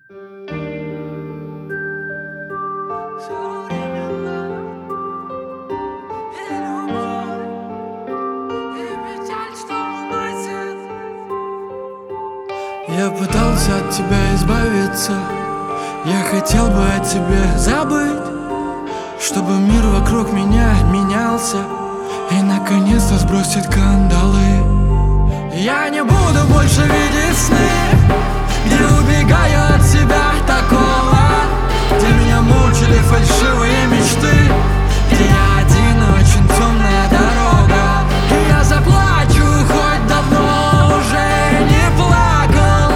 Я пытался от тебя избавиться, я хотел бы о тебе забыть, чтобы мир вокруг меня менялся и наконец-то сбросит кандалы. Я не буду больше видеть сны, где убегаю от себя такого, где меня мучили фальшивые мечты, где я один, очень темная дорога. И я заплачу, хоть давно уже не плакал.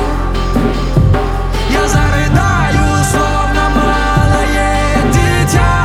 Я зарыдаю, словно малое дитя.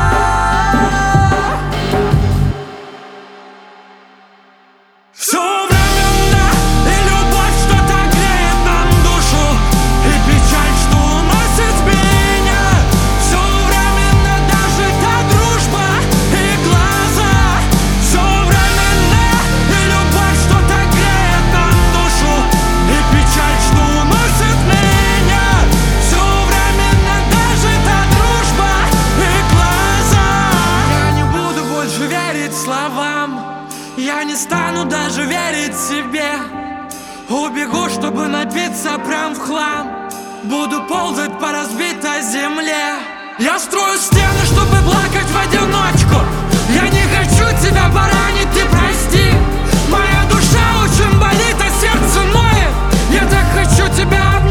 Все временно, и любовь что-то греет нам душу, и печаль, что уносит меня. Все временно, даже та дружба и глаза. Все временно, и любовь что-то греет нам душу, и печаль, что уносит меня. Все временно, даже та дружба и глаза. Я не буду больше верить словам, я не стану даже верить себе. Убегу, чтобы напиться прям в хлам, буду ползать по разбитой земле. Я строю стены, чтобы плакать в одиночку. Я не хочу тебя поранить, ты прости. Моя душа очень болит, а сердце ноет. Я так хочу тебя обнять.